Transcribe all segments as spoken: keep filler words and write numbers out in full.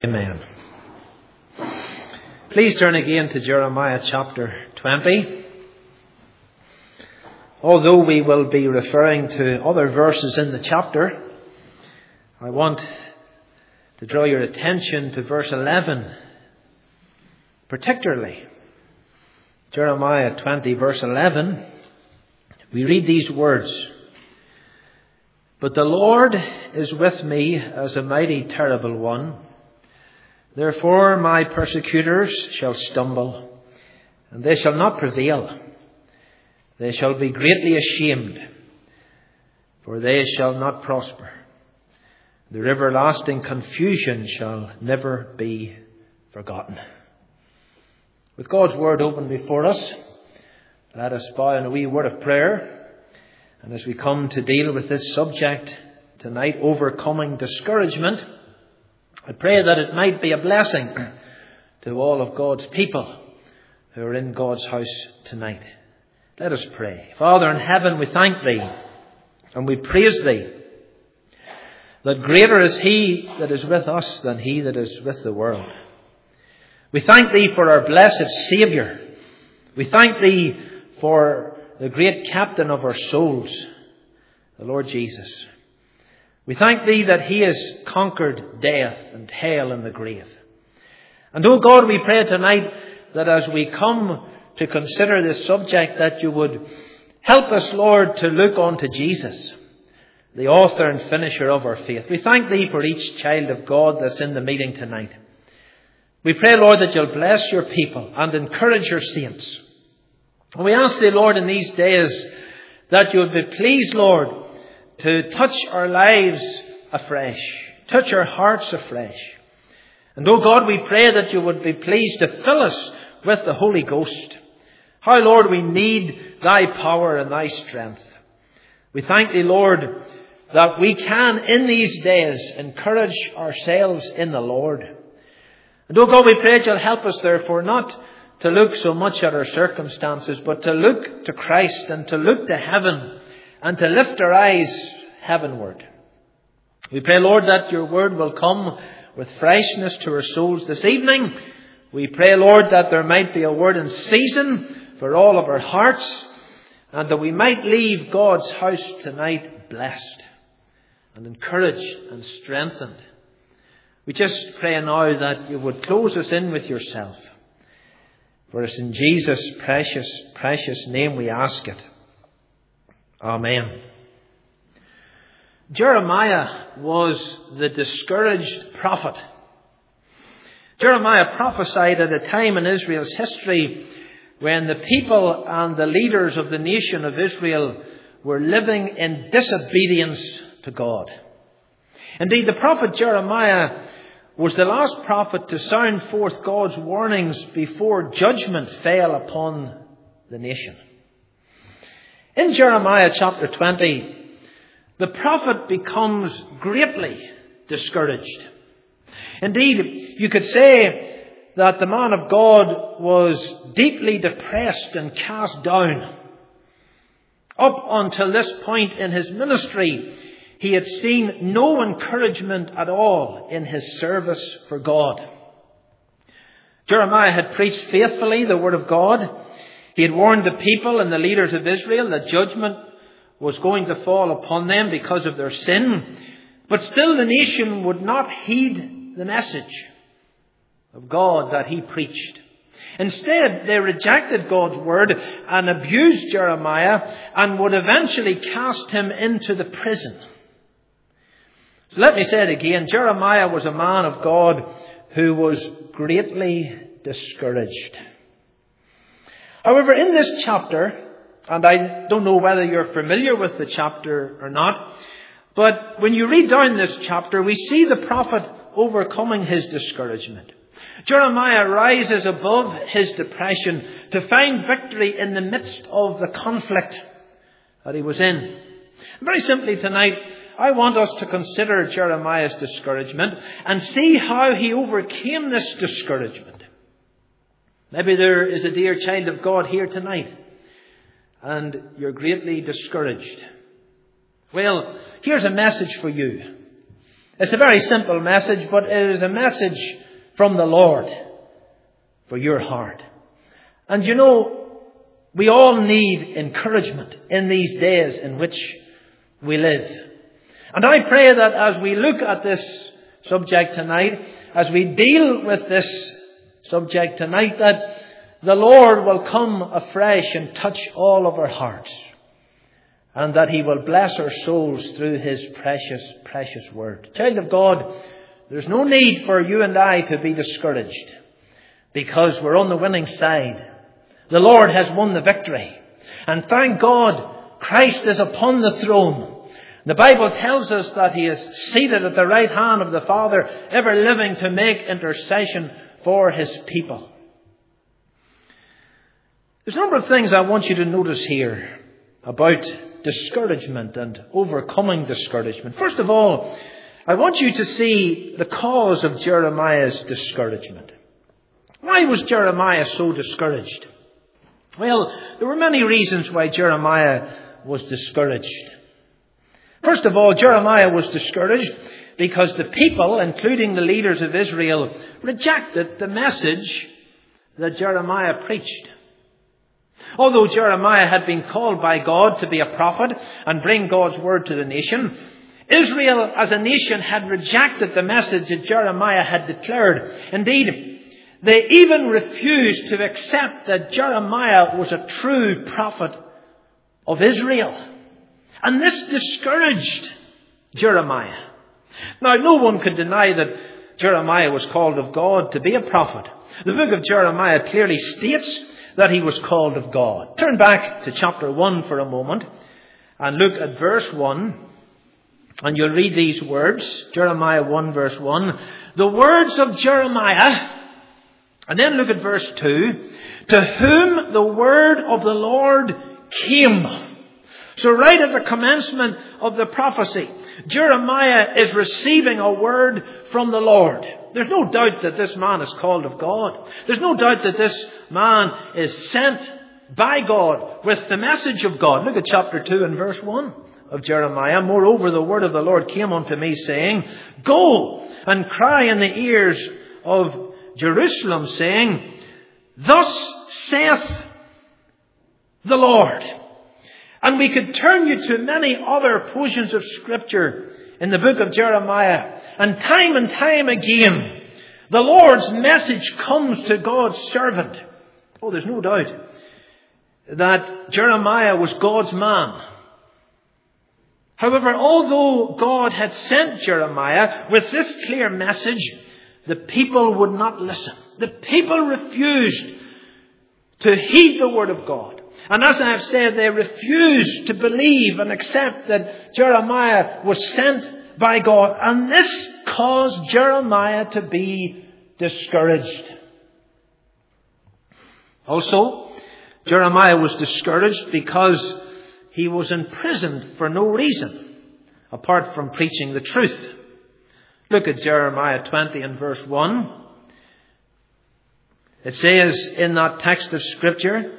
Amen. Please turn again to Jeremiah chapter twenty. Although we will be referring to other verses in the chapter, I want to draw your attention to verse eleven, particularly. Jeremiah twenty, verse eleven, we read these words: "But the Lord is with me as a mighty terrible one. Therefore my persecutors shall stumble, and they shall not prevail. They shall be greatly ashamed, for they shall not prosper. Their everlasting confusion shall never be forgotten." With God's word open before us, let us bow in a wee word of prayer. And as we come to deal with this subject tonight, overcoming discouragement, I pray that it might be a blessing to all of God's people who are in God's house tonight. Let us pray. Father in heaven, we thank Thee and we praise Thee that greater is He that is with us than he that is with the world. We thank Thee for our blessed Saviour. We thank Thee for the great captain of our souls, the Lord Jesus. We thank Thee that He has conquered death and hell and the grave. And oh God, we pray tonight that as we come to consider this subject, that You would help us, Lord, to look unto Jesus, the author and finisher of our faith. We thank Thee for each child of God that's in the meeting tonight. We pray, Lord, that You'll bless Your people and encourage Your saints. And we ask Thee, Lord, in these days that You would be pleased, Lord, to touch our lives afresh, touch our hearts afresh. And oh God, we pray that You would be pleased to fill us with the Holy Ghost. How, Lord, we need Thy power and Thy strength. We thank Thee, Lord, that we can in these days encourage ourselves in the Lord. And oh God, we pray that You'll help us therefore not to look so much at our circumstances, but to look to Christ and to look to heaven and to lift our eyes heavenward. We pray, Lord, that Your word will come with freshness to our souls this evening. We pray, Lord, that there might be a word in season for all of our hearts, and that we might leave God's house tonight blessed and encouraged and strengthened. We just pray now that You would close us in with Yourself. For it's in Jesus' precious, precious name we ask it. Amen. Jeremiah was the discouraged prophet. Jeremiah prophesied at a time in Israel's history when the people and the leaders of the nation of Israel were living in disobedience to God. Indeed, the prophet Jeremiah was the last prophet to sound forth God's warnings before judgment fell upon the nation. In Jeremiah chapter twenty, the prophet becomes greatly discouraged. Indeed, you could say that the man of God was deeply depressed and cast down. Up until this point in his ministry, he had seen no encouragement at all in his service for God. Jeremiah had preached faithfully the word of God. He had warned the people and the leaders of Israel that judgment was going to fall upon them because of their sin. But still the nation would not heed the message of God that he preached. Instead, they rejected God's word and abused Jeremiah and would eventually cast him into the prison. So let me say it again. Jeremiah was a man of God who was greatly discouraged. However, in this chapter, and I don't know whether you're familiar with the chapter or not, but when you read down this chapter, we see the prophet overcoming his discouragement. Jeremiah rises above his depression to find victory in the midst of the conflict that he was in. Very simply tonight, I want us to consider Jeremiah's discouragement and see how he overcame this discouragement. Maybe there is a dear child of God here tonight and you're greatly discouraged. Well, here's a message for you. It's a very simple message, but it is a message from the Lord for your heart. And you know, we all need encouragement in these days in which we live. And I pray that as we look at this subject tonight, as we deal with this subject tonight, that the Lord will come afresh and touch all of our hearts. And that He will bless our souls through His precious, precious word. Child of God, there's no need for you and I to be discouraged, because we're on the winning side. The Lord has won the victory. And thank God, Christ is upon the throne. The Bible tells us that He is seated at the right hand of the Father, ever living to make intercession for His people. There's a number of things I want you to notice here about discouragement and overcoming discouragement. First of all, I want you to see the cause of Jeremiah's discouragement. Why was Jeremiah so discouraged? Well, there were many reasons why Jeremiah was discouraged. First of all, Jeremiah was discouraged because the people, including the leaders of Israel, rejected the message that Jeremiah preached. Although Jeremiah had been called by God to be a prophet and bring God's word to the nation, Israel as a nation had rejected the message that Jeremiah had declared. Indeed, they even refused to accept that Jeremiah was a true prophet of Israel. And this discouraged Jeremiah. Now, no one could deny that Jeremiah was called of God to be a prophet. The book of Jeremiah clearly states that he was called of God. Turn back to chapter one for a moment and look at verse one. And you'll read these words. Jeremiah one verse one. The words of Jeremiah. And then look at verse two. To whom the word of the Lord came. So right at the commencement of the prophecy, Jeremiah is receiving a word from the Lord. There's no doubt that this man is called of God. There's no doubt that this man is sent by God with the message of God. Look at chapter two and verse one of Jeremiah. Moreover, the word of the Lord came unto me, saying, Go and cry in the ears of Jerusalem, saying, Thus saith the Lord. And we could turn you to many other portions of Scripture in the book of Jeremiah. And time and time again, the Lord's message comes to God's servant. Oh, there's no doubt that Jeremiah was God's man. However, although God had sent Jeremiah with this clear message, the people would not listen. The people refused to heed the word of God. And as I have said, they refused to believe and accept that Jeremiah was sent by God. And this caused Jeremiah to be discouraged. Also, Jeremiah was discouraged because he was imprisoned for no reason, apart from preaching the truth. Look at Jeremiah twenty and verse one. It says in that text of Scripture,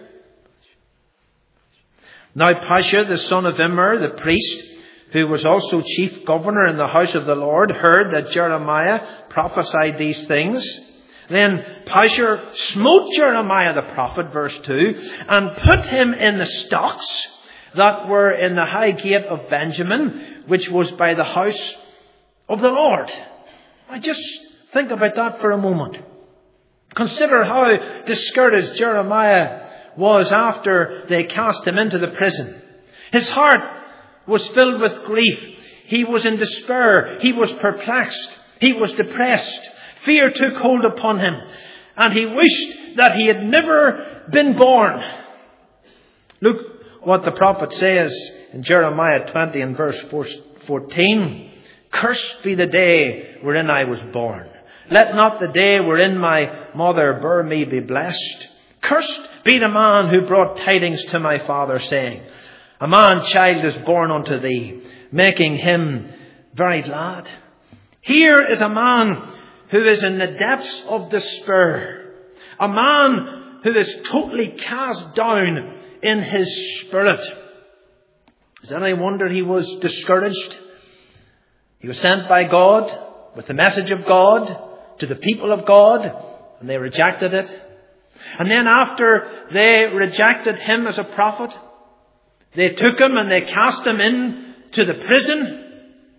Now Pashur, the son of Immer, the priest, who was also chief governor in the house of the Lord, heard that Jeremiah prophesied these things. Then Pashur smote Jeremiah the prophet, verse two, and put him in the stocks that were in the high gate of Benjamin, which was by the house of the Lord. I just think about that for a moment. Consider how discouraged Jeremiah was after they cast him into the prison. His heart was filled with grief. He was in despair. He was perplexed. He was depressed. Fear took hold upon him. And he wished that he had never been born. Look what the prophet says in Jeremiah twenty and verse fourteen. Cursed be the day wherein I was born. Let not the day wherein my mother bare me be blessed. Cursed be the man who brought tidings to my father, saying, A man-child is born unto thee, making him very glad. Here is a man who is in the depths of despair. A man who is totally cast down in his spirit. Is there any wonder he was discouraged? He was sent by God with the message of God to the people of God, and they rejected it. And then after they rejected him as a prophet, they took him and they cast him into the prison.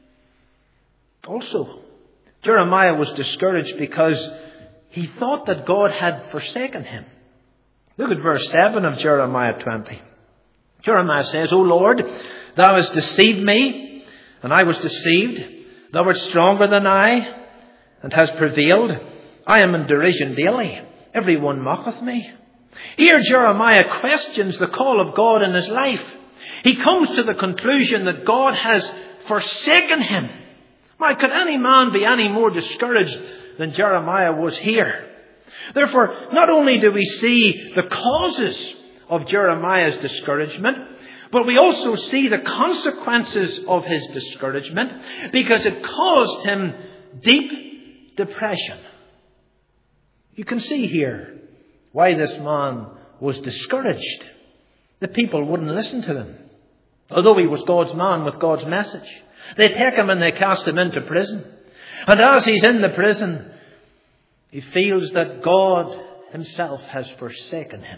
Also, Jeremiah was discouraged because he thought that God had forsaken him. Look at verse seven of Jeremiah twenty. Jeremiah says, O Lord, thou hast deceived me, and I was deceived. Thou art stronger than I, and hast prevailed. I am in derision daily. Every one mocketh me. Here Jeremiah questions the call of God in his life. He comes to the conclusion that God has forsaken him. Why could any man be any more discouraged than Jeremiah was here? Therefore, not only do we see the causes of Jeremiah's discouragement, but we also see the consequences of his discouragement, because it caused him deep depression. You can see here why this man was discouraged. The people wouldn't listen to him, although he was God's man with God's message. They take him and they cast him into prison. And as he's in the prison, he feels that God himself has forsaken him.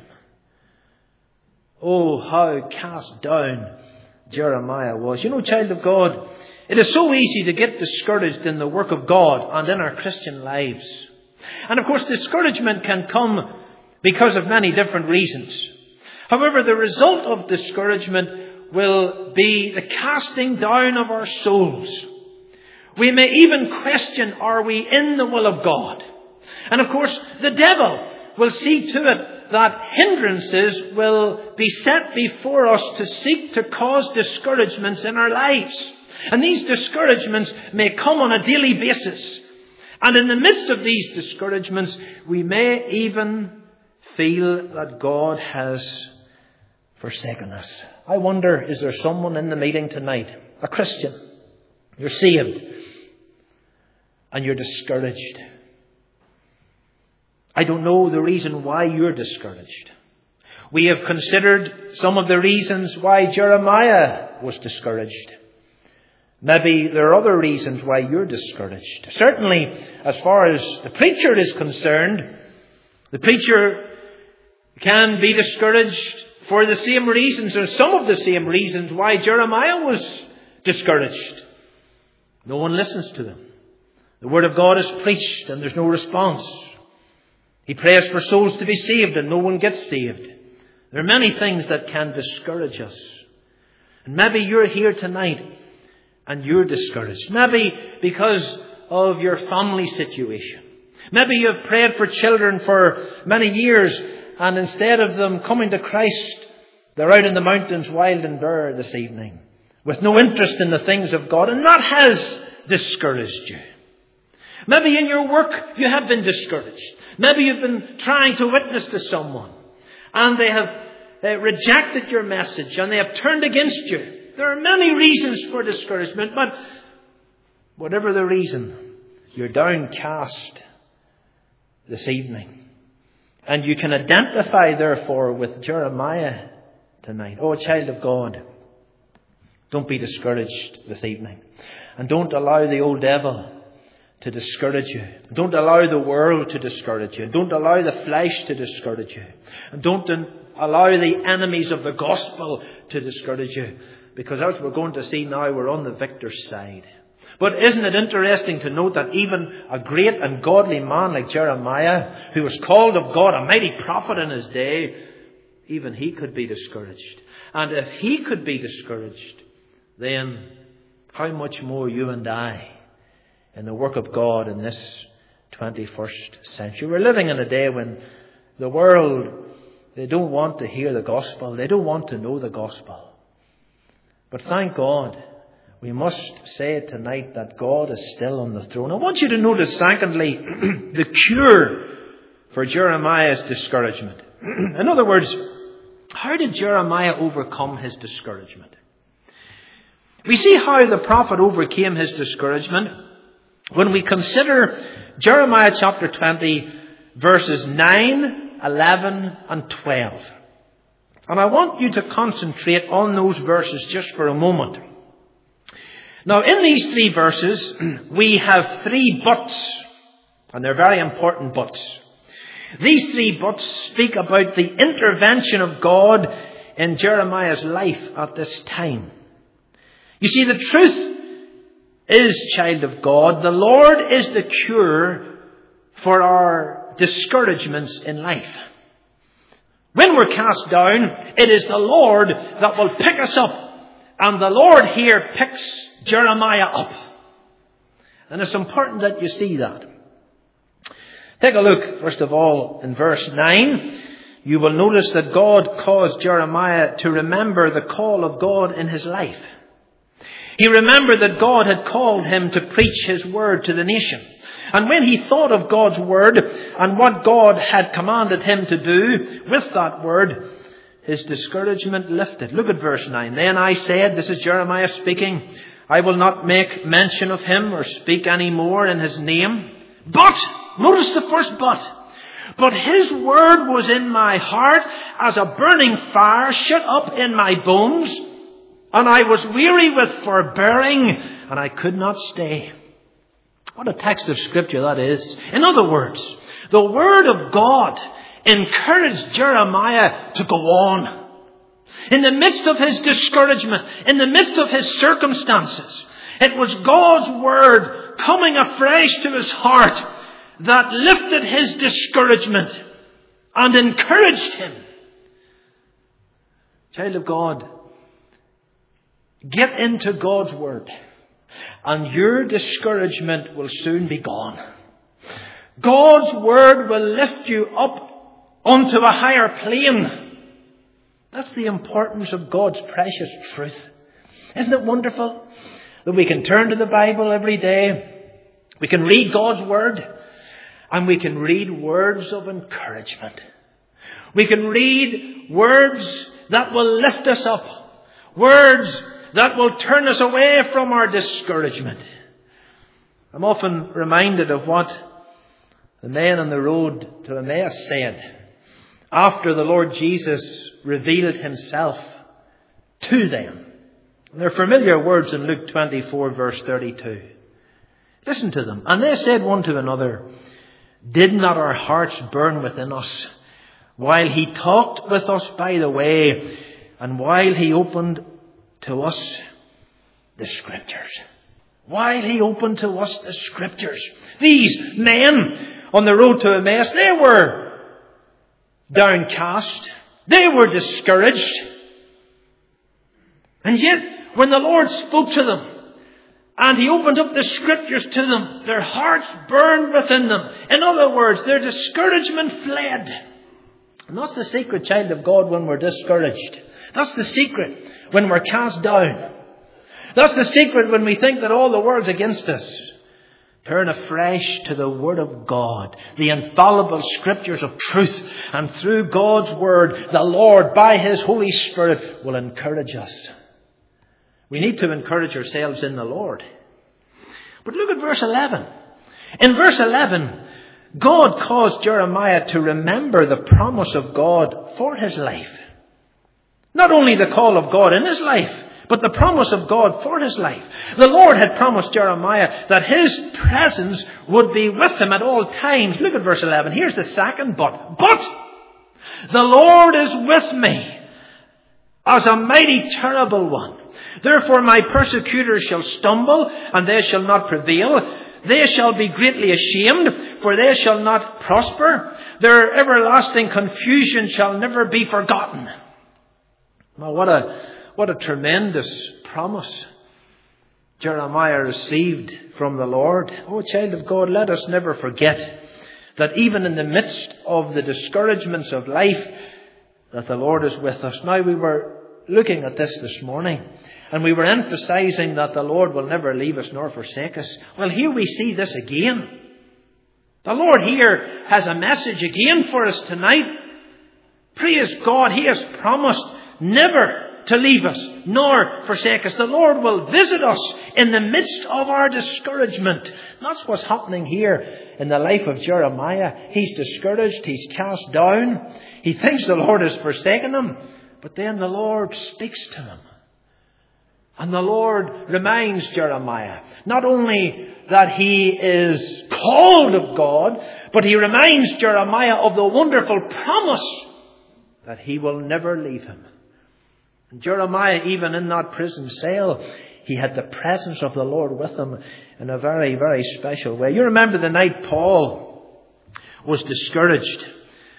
Oh, how cast down Jeremiah was. You know, child of God, it is so easy to get discouraged in the work of God and in our Christian lives. And of course, discouragement can come because of many different reasons. However, the result of discouragement will be the casting down of our souls. We may even question, are we in the will of God? And of course, the devil will see to it that hindrances will be set before us to seek to cause discouragements in our lives. And these discouragements may come on a daily basis. And in the midst of these discouragements, we may even feel that God has forsaken us. I wonder, is there someone in the meeting tonight, a Christian, you're saved, and you're discouraged? I don't know the reason why you're discouraged. We have considered some of the reasons why Jeremiah was discouraged. Maybe there are other reasons why you're discouraged. Certainly, as far as the preacher is concerned, the preacher can be discouraged for the same reasons, or some of the same reasons why Jeremiah was discouraged. No one listens to them. The word of God is preached and there's no response. He prays for souls to be saved and no one gets saved. There are many things that can discourage us. And maybe you're here tonight and you're discouraged. Maybe because of your family situation. Maybe you've prayed for children for many years, and instead of them coming to Christ, they're out in the mountains wild and bare this evening with no interest in the things of God, and that has discouraged you. Maybe in your work you have been discouraged. Maybe you've been trying to witness to someone and they have uh, rejected your message and they have turned against you. There are many reasons for discouragement, but whatever the reason, you're downcast this evening. And you can identify, therefore, with Jeremiah tonight. Oh, child of God, don't be discouraged this evening. And don't allow the old devil to discourage you. Don't allow the world to discourage you. Don't allow the flesh to discourage you. And don't allow the enemies of the gospel to discourage you. Because as we're going to see now, we're on the victor's side. But isn't it interesting to note that even a great and godly man like Jeremiah, who was called of God, a mighty prophet in his day, even he could be discouraged. And if he could be discouraged, then how much more you and I in the work of God in this twenty-first century. We're living in a day when the world, they don't want to hear the gospel. They don't want to know the gospel. But thank God, we must say tonight that God is still on the throne. I want you to notice, secondly, the cure for Jeremiah's discouragement. In other words, how did Jeremiah overcome his discouragement? We see how the prophet overcame his discouragement when we consider Jeremiah chapter twenty, verses nine, eleven and twelve. And I want you to concentrate on those verses just for a moment. Now, in these three verses, we have three buts, and they're very important buts. These three buts speak about the intervention of God in Jeremiah's life at this time. You see, the truth is, child of God, the Lord is the cure for our discouragements in life. When we're cast down, it is the Lord that will pick us up. And the Lord here picks Jeremiah up. And it's important that you see that. Take a look, first of all, in verse nine. You will notice that God caused Jeremiah to remember the call of God in his life. He remembered that God had called him to preach his word to the nation. And when he thought of God's word and what God had commanded him to do with that word, his discouragement lifted. Look at verse nine. Then I said, this is Jeremiah speaking, I will not make mention of him or speak any more in his name. But, notice the first but. But his word was in my heart as a burning fire shut up in my bones. And I was weary with forbearing, and I could not stay. What a text of Scripture that is. In other words, the Word of God encouraged Jeremiah to go on. In the midst of his discouragement, in the midst of his circumstances, it was God's Word coming afresh to his heart that lifted his discouragement and encouraged him. Child of God, get into God's Word, and your discouragement will soon be gone. God's Word will lift you up onto a higher plane. That's the importance of God's precious truth. Isn't it wonderful that we can turn to the Bible every day, we can read God's Word, and we can read words of encouragement. We can read words that will lift us up, words that will turn us away from our discouragement. I'm often reminded of what the men on the road to Emmaus said after the Lord Jesus revealed himself to them. And they're familiar words in Luke twenty-four verse thirty-two. Listen to them. And they said one to another, did not our hearts burn within us while he talked with us by the way, and while he opened to us the Scriptures? While he opened to us the Scriptures. These men on the road to Emmaus, they were downcast. They were discouraged. And yet, when the Lord spoke to them, and he opened up the Scriptures to them, their hearts burned within them. In other words, their discouragement fled. And that's the secret, child of God, when we're discouraged. That's the secret when we're cast down. That's the secret when we think that all the world's against us. Turn afresh to the Word of God, the infallible Scriptures of truth. And through God's Word, the Lord, by His Holy Spirit, will encourage us. We need to encourage ourselves in the Lord. But look at verse eleven. In verse eleven, God caused Jeremiah to remember the promise of God for his life. Not only the call of God in his life, but the promise of God for his life. The Lord had promised Jeremiah that His presence would be with him at all times. Look at verse eleven. Here's the second but. But the Lord is with me as a mighty terrible one. Therefore my persecutors shall stumble, and they shall not prevail. They shall be greatly ashamed, for they shall not prosper. Their everlasting confusion shall never be forgotten. Well, what a what a tremendous promise Jeremiah received from the Lord. Oh, child of God, let us never forget that even in the midst of the discouragements of life, that the Lord is with us. Now, we were looking at this this morning, and we were emphasizing that the Lord will never leave us nor forsake us. Well, here we see this again. The Lord here has a message again for us tonight. Praise God, He has promised never to leave us nor forsake us. The Lord will visit us in the midst of our discouragement. That's what's happening here in the life of Jeremiah. He's discouraged. He's cast down. He thinks the Lord has forsaken him. But then the Lord speaks to him. And the Lord reminds Jeremiah not only that he is called of God, but he reminds Jeremiah of the wonderful promise that he will never leave him. And Jeremiah, even in that prison cell, he had the presence of the Lord with him in a very, very special way. You remember the night Paul was discouraged.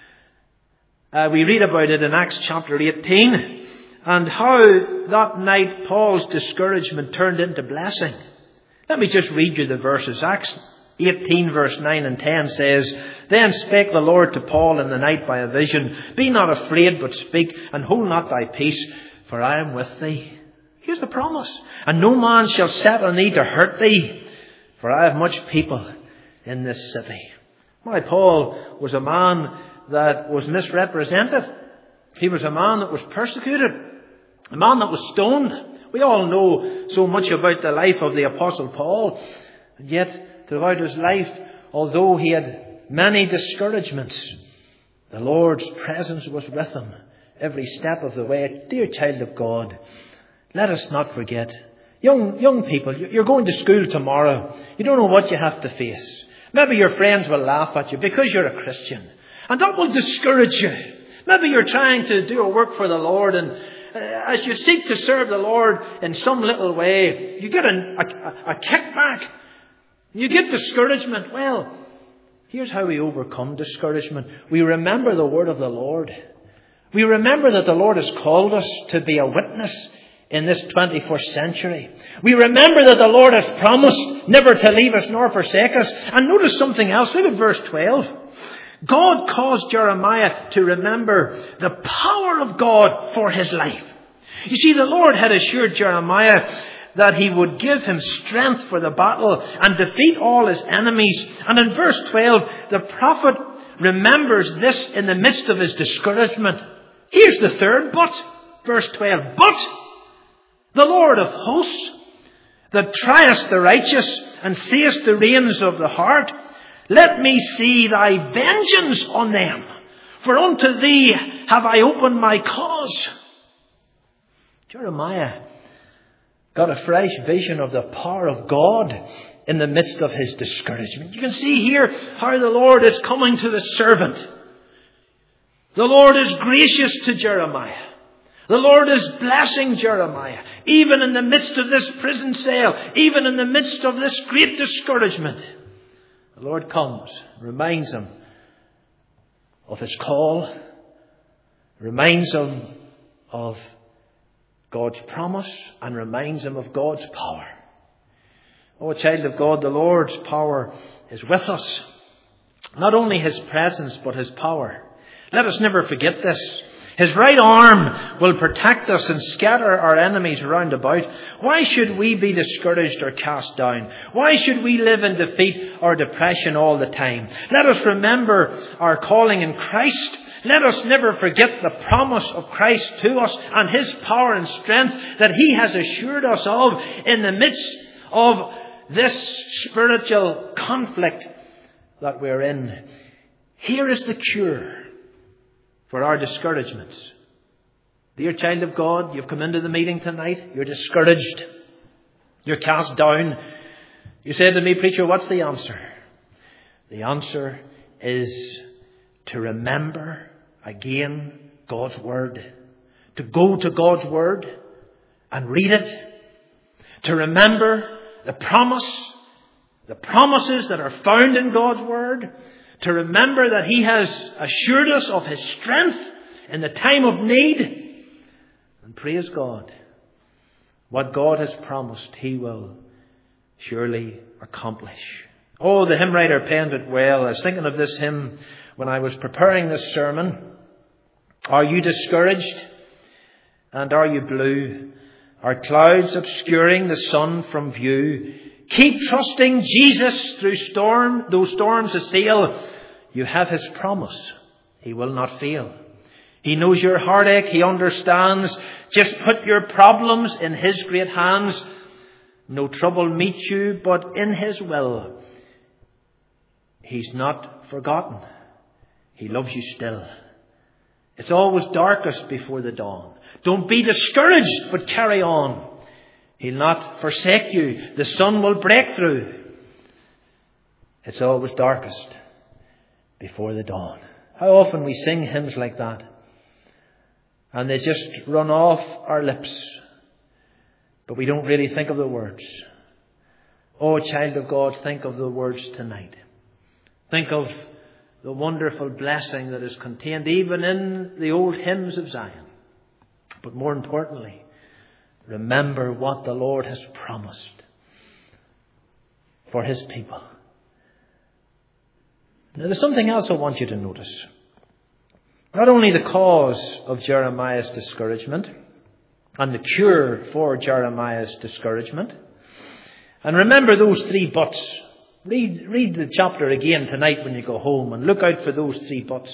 Uh, we read about it in Acts chapter eighteen. And how that night Paul's discouragement turned into blessing. Let me just read you the verses. Acts eighteen verse nine and ten says, Then spake the Lord to Paul in the night by a vision, Be not afraid, but speak, and hold not thy peace, for I am with thee. Here's the promise. And no man shall set on thee to hurt thee, for I have much people in this city. My Paul was a man that was misrepresented. He was a man that was persecuted. A man that was stoned. We all know so much about the life of the Apostle Paul. And yet, throughout his life, although he had many discouragements, the Lord's presence was with him every step of the way. Dear child of God, let us not forget. Young, young people, you're going to school tomorrow. You don't know what you have to face. Maybe your friends will laugh at you because you're a Christian. And that will discourage you. Maybe you're trying to do a work for the Lord, and as you seek to serve the Lord in some little way, you get a, a, a kickback. You get discouragement. Well, here's how we overcome discouragement. We remember the word of the Lord. We remember that the Lord has called us to be a witness in this twenty-first century. We remember that the Lord has promised never to leave us nor forsake us. And notice something else. Look at verse twelve. God caused Jeremiah to remember the power of God for his life. You see, the Lord had assured Jeremiah that he would give him strength for the battle and defeat all his enemies. And in verse twelve, the prophet remembers this in the midst of his discouragement. Here's the third but. Verse twelve. But the Lord of hosts, that triest the righteous and seest the reins of the heart, let me see thy vengeance on them, for unto thee have I opened my cause. Jeremiah got a fresh vision of the power of God in the midst of his discouragement. You can see here how the Lord is coming to the servant. The Lord is gracious to Jeremiah. The Lord is blessing Jeremiah, even in the midst of this prison cell, even in the midst of this great discouragement. The Lord comes, reminds him of his call, reminds him of God's promise, and reminds him of God's power. Oh, child of God, the Lord's power is with us. Not only his presence, but his power. Let us never forget this. His right arm will protect us and scatter our enemies round about. Why should we be discouraged or cast down? Why should we live in defeat or depression all the time? Let us remember our calling in Christ. Let us never forget the promise of Christ to us and his power and strength that he has assured us of in the midst of this spiritual conflict that we're in. Here is the cure for our discouragements. Dear child of God, you've come into the meeting tonight. You're discouraged. You're cast down. You said to me, preacher, what's the answer? The answer is to remember again God's Word. To go to God's Word and read it. To remember the promise, the promises that are found in God's Word. To remember that he has assured us of his strength in the time of need. And praise God. What God has promised, he will surely accomplish. Oh, the hymn writer penned it well. I was thinking of this hymn when I was preparing this sermon. Are you discouraged? And are you blue? Are clouds obscuring the sun from view? Keep trusting Jesus through storm, though storms assail. You have his promise. He will not fail. He knows your heartache. He understands. Just put your problems in his great hands. No trouble meets you, but in his will. He's not forgotten. He loves you still. It's always darkest before the dawn. Don't be discouraged, but carry on. He'll not forsake you. The sun will break through. It's always darkest before the dawn. How often we sing hymns like that, and they just run off our lips, but we don't really think of the words. Oh, child of God, think of the words tonight. Think of the wonderful blessing that is contained even in the old hymns of Zion. But more importantly, remember what the Lord has promised for his people. Now, there's something else I want you to notice. Not only the cause of Jeremiah's discouragement and the cure for Jeremiah's discouragement. And remember those three buts. Read, read the chapter again tonight when you go home and look out for those three buts.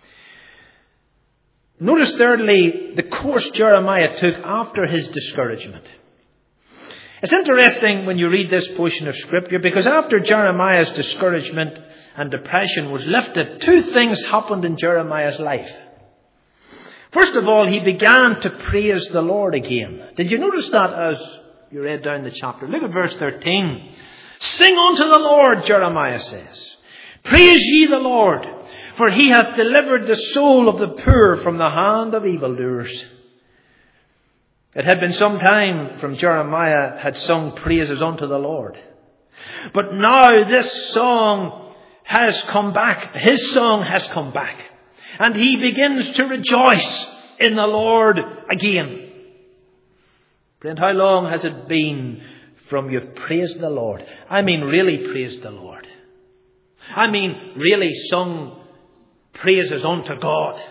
Notice thirdly the course Jeremiah took after his discouragement. It's interesting when you read this portion of Scripture, because after Jeremiah's discouragement and depression was lifted, two things happened in Jeremiah's life. First of all, he began to praise the Lord again. Did you notice that as you read down the chapter? Look at verse thirteen. Sing unto the Lord, Jeremiah says. Praise ye the Lord, for he hath delivered the soul of the poor from the hand of evildoers. It had been some time from Jeremiah had sung praises unto the Lord. But now this song has come back. His song has come back. And he begins to rejoice in the Lord again. Friend, how long has it been from you've praised the Lord? I mean really praised the Lord. I mean really sung praises unto God.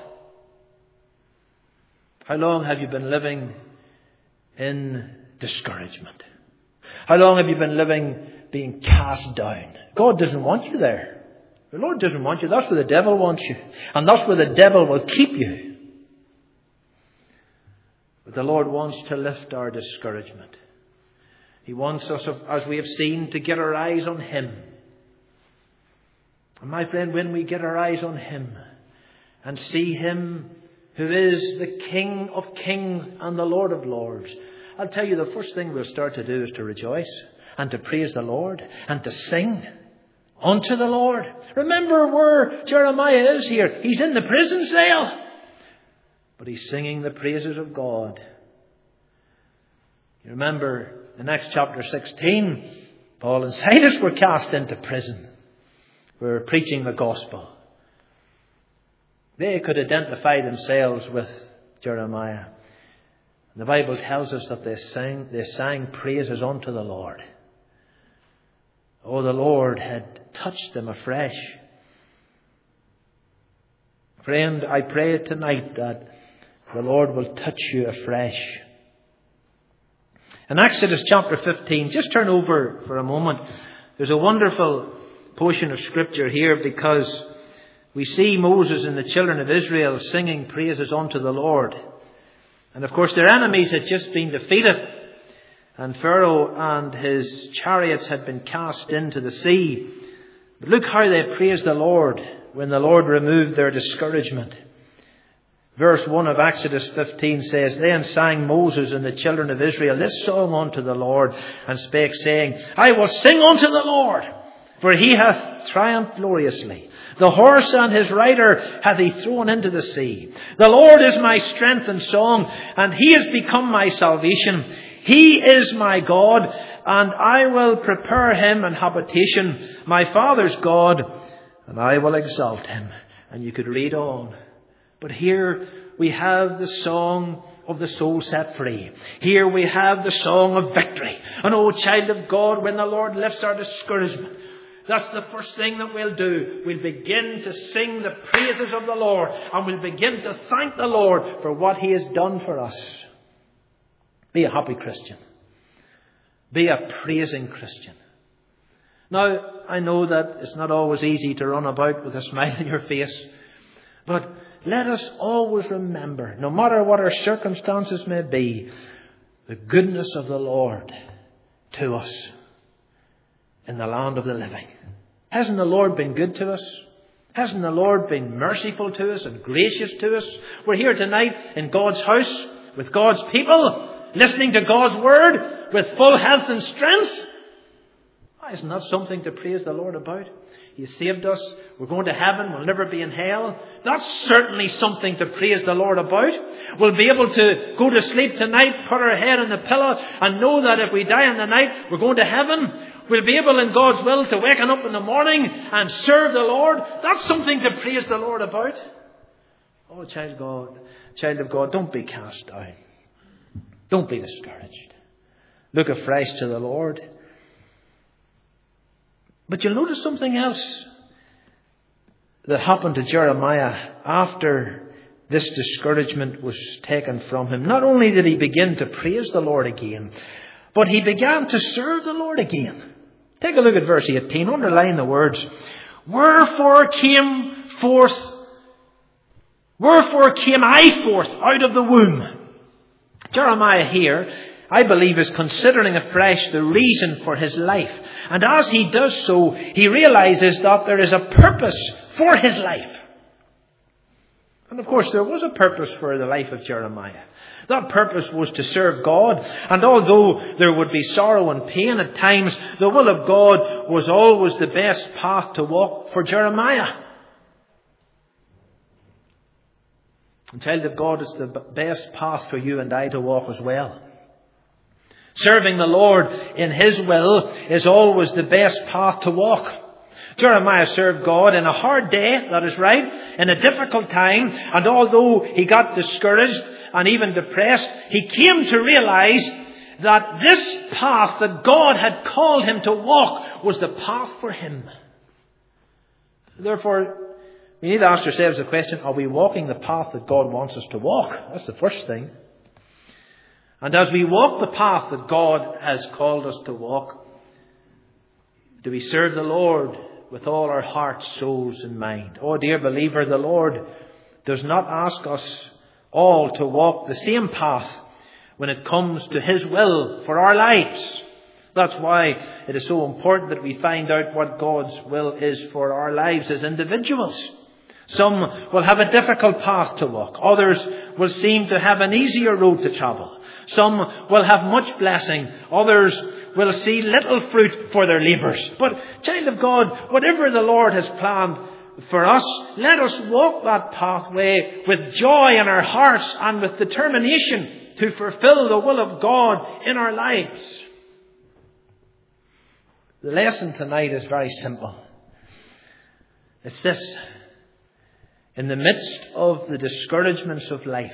How long have you been living in discouragement? How long have you been living being cast down? God doesn't want you there. The Lord doesn't want you. That's where the devil wants you. And that's where the devil will keep you. But the Lord wants to lift our discouragement. He wants us, as we have seen, to get our eyes on him. And my friend, when we get our eyes on him and see him who is the King of kings and the Lord of lords, I'll tell you, the first thing we'll start to do is to rejoice and to praise the Lord and to sing unto the Lord. Remember where Jeremiah is here. He's in the prison cell, but he's singing the praises of God. You remember the next chapter sixteen, Paul and Silas were cast into prison. We were preaching the gospel. They could identify themselves with Jeremiah. The Bible tells us that they sang, they sang praises unto the Lord. Oh, the Lord had touched them afresh. Friend, I pray tonight that the Lord will touch you afresh. In Exodus chapter fifteen, just turn over for a moment. There's a wonderful portion of Scripture here, because we see Moses and the children of Israel singing praises unto the Lord. And of course their enemies had just been defeated, and Pharaoh and his chariots had been cast into the sea. But look how they praised the Lord when the Lord removed their discouragement. Verse one of Exodus fifteen says, Then sang Moses and the children of Israel this song unto the Lord, and spake, saying, I will sing unto the Lord, for he hath triumphed gloriously. The horse and his rider hath he thrown into the sea. The Lord is my strength and song, and he is become my salvation. He is my God, and I will prepare him an habitation, my father's God, and I will exalt him. And you could read on. But here we have the song of the soul set free. Here we have the song of victory. And oh, child of God, when the Lord lifts our discouragement, that's the first thing that we'll do. We'll begin to sing the praises of the Lord, and we'll begin to thank the Lord for what he has done for us. Be a happy Christian. Be a praising Christian. Now, I know that it's not always easy to run about with a smile on your face, but let us always remember, no matter what our circumstances may be, the goodness of the Lord to us in the land of the living. Hasn't the Lord been good to us? Hasn't the Lord been merciful to us and gracious to us? We're here tonight in God's house with God's people, listening to God's word. with full health and strength. Isn't that something to praise the Lord about? He saved us. We're going to heaven. We'll never be in hell. That's certainly something to praise the Lord about. We'll be able to go to sleep tonight, put our head on the pillow, and know that if we die in the night, we're going to heaven. We'll be able in God's will to waken up in the morning and serve the Lord. That's something to praise the Lord about. Oh, child of God, child of God, don't be cast down. Don't be discouraged. Look afresh to the Lord. But you'll notice something else that happened to Jeremiah after this discouragement was taken from him. Not only did he begin to praise the Lord again, but he began to serve the Lord again. Take a look at verse eighteen. Underline the words. Wherefore came forth, wherefore came I forth out of the womb. Jeremiah here, I believe, is considering afresh the reason for his life. And as he does so, he realizes that there is a purpose for his life. And of course, there was a purpose for the life of Jeremiah. That purpose was to serve God. And although there would be sorrow and pain at times, the will of God was always the best path to walk for Jeremiah. And child of God, it's the best path for you and I to walk as well. Serving the Lord in His will is always the best path to walk. Jeremiah served God in a hard day, that is right, in a difficult time, and although he got discouraged and even depressed, he came to realize that this path that God had called him to walk was the path for him. Therefore, we need to ask ourselves the question, are we walking the path that God wants us to walk? That's the first thing. And as we walk the path that God has called us to walk, do we serve the Lord with all our heart, souls and mind? Oh, dear believer, the Lord does not ask us all to walk the same path when it comes to His will for our lives. That's why it is so important that we find out what God's will is for our lives as individuals. Some will have a difficult path to walk. Others will seem to have an easier road to travel. Some will have much blessing. Others will see little fruit for their labours. But, child of God, whatever the Lord has planned for us, let us walk that pathway with joy in our hearts and with determination to fulfil the will of God in our lives. The lesson tonight is very simple. It's this. In the midst of the discouragements of life,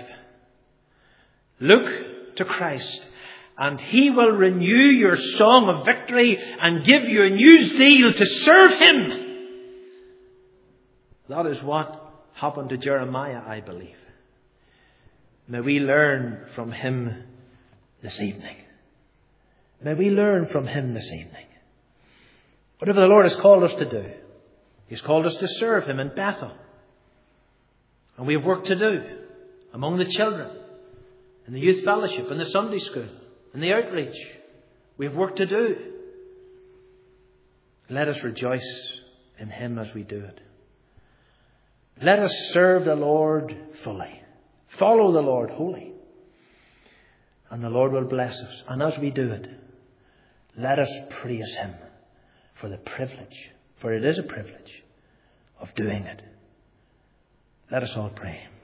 look to Christ, and He will renew your song of victory and give you a new zeal to serve Him. That is what happened to Jeremiah, I believe. May we learn from him this evening. May we learn from him this evening. Whatever the Lord has called us to do, He's called us to serve Him in Bethel. And we have work to do among the children, in the youth fellowship, in the Sunday school, in the outreach. We have work to do. Let us rejoice in Him as we do it. Let us serve the Lord fully. Follow the Lord wholly. And the Lord will bless us. And as we do it, let us praise Him for the privilege, for it is a privilege, of doing it. Let us all pray.